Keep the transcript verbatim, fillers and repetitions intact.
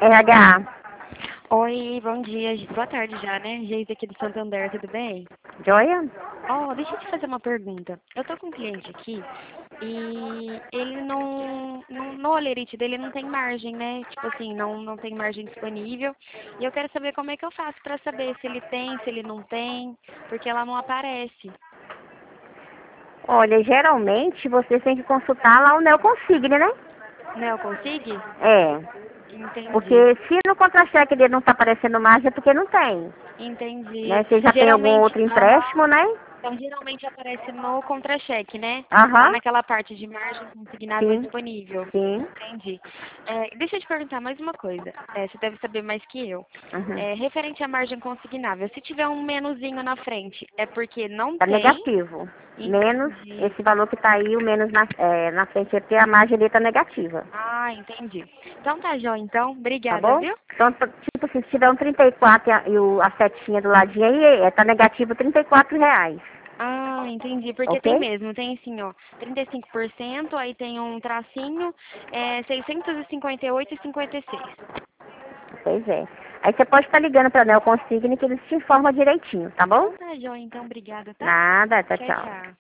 R H. Oi, bom dia. Boa tarde já, né? Geise aqui do Santander, tudo bem? Joia? Ó, deixa eu te fazer uma pergunta. Eu tô com um cliente aqui e ele não, não no olerite dele não tem margem, né? Tipo assim, não, não tem margem disponível. E eu quero saber como é que eu faço pra saber se ele tem, se ele não tem, porque ela não aparece. Olha, geralmente você tem que consultar lá o Neoconsigne, né? Né, eu consigo? É. Entendi. Porque se no contra-cheque dele não está aparecendo margem é porque não tem. Entendi. Né? Você já tem algum Geralmente, outro aham. empréstimo, né? Então, geralmente aparece no contra-cheque, né? Lá Aham. naquela parte de margem consignável Sim. disponível. Sim. Entendi. É, deixa eu te perguntar mais uma coisa. É, você deve saber mais que eu. Uhum. É, referente à margem consignável, se tiver um menuzinho na frente, é porque não Tá tem? negativo. Menos Entendi. esse valor que tá aí, o menos na, é, na frente é porque a margem dele tá negativa. Ah, entendi. Então tá, Jó, então. Tá Obrigada, bom? viu? Então, t- tipo assim, se tiver um trinta e quatro e a, e o, a setinha do ladinho aí, é, tá negativo trinta e quatro reais. Ah, entendi. Porque Ok? tem mesmo, tem assim, ó, trinta e cinco por cento, aí tem um tracinho, é seiscentos e cinquenta e oito e cinquenta e seis. Pois é. Aí você pode estar ligando para a Neoconsigne que eles te informam direitinho, tá bom? Então tá, Jó, então obrigada, tá? Nada, tchau, Tchau, tchau. tchau.